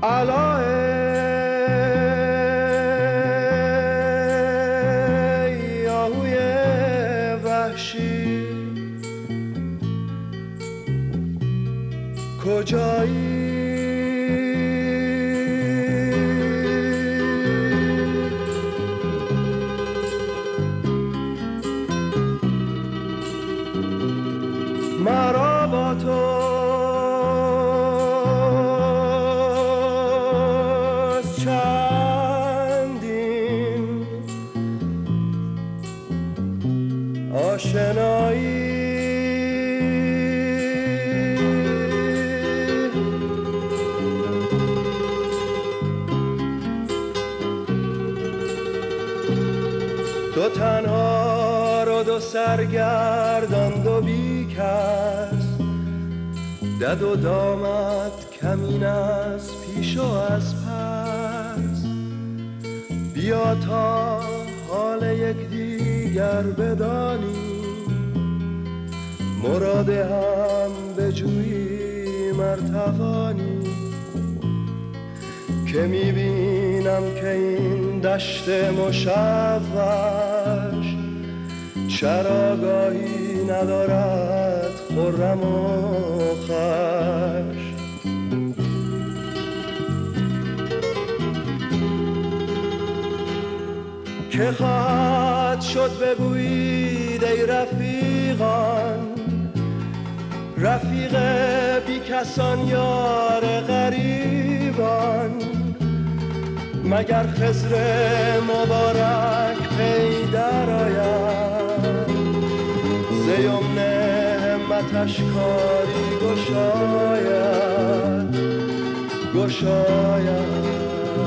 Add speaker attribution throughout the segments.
Speaker 1: علای آهوی وحشی کجایی؟ مرا با توست چندین آشنایی، دو تنها رو دو سرگردان دو بی کس، دد و دامت کمین از پیش و از پس، بیا تا حال یک دیگر بدانی، مراد هم بجویی مرتوانی، که میبینم که این دشت مشوش چراگاهی ندارد خرم و خوش. که خواهد شد بگویید ای رفیقان، رفیق بی کسان یار غریبان، مگر خضر مبارک پی در آید، ز یمن همتش کاری گشاید گشاید.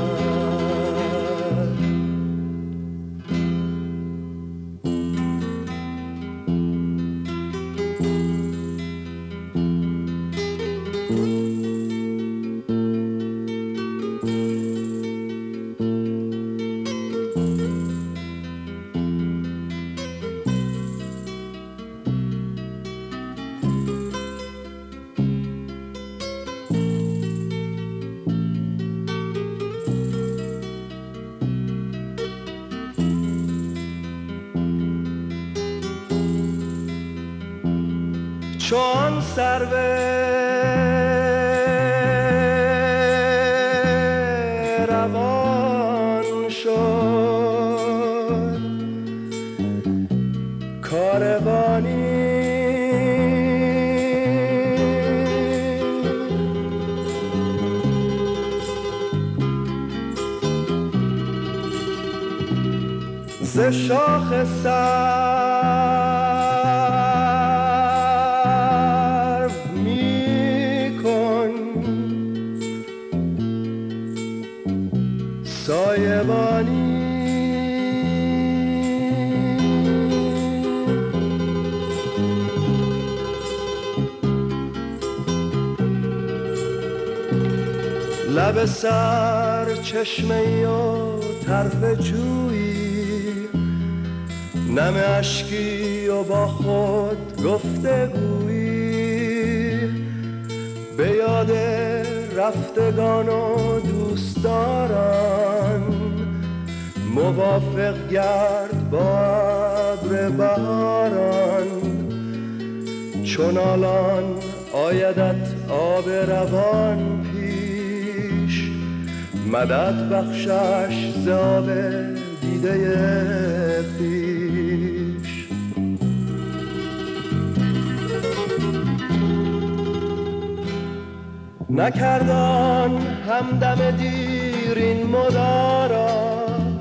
Speaker 1: چون سرو روان شد کاروانی، ز شاخ سایبانی، لب سر چشمه و طرف جویی، نم اشکی و با خود گفتگویی، به یاد رفتگان و دوستداران، موافق گرد با ابر بهاران، چون الان آیدت آب روان پیش، مدد بخشش ز آب دیده خویش. نکردان همدم دیر این مدارا،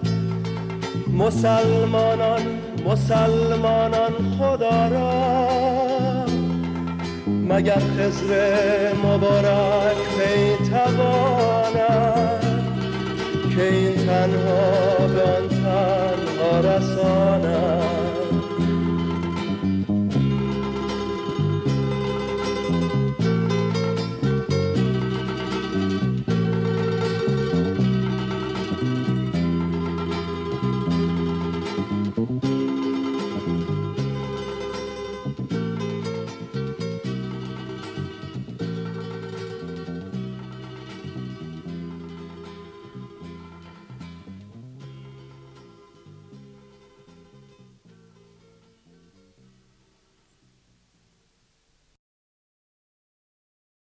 Speaker 1: مسلمانان خدا را، مگر خضر مبارک پی تواند، که این تنها به آن تنها رساند.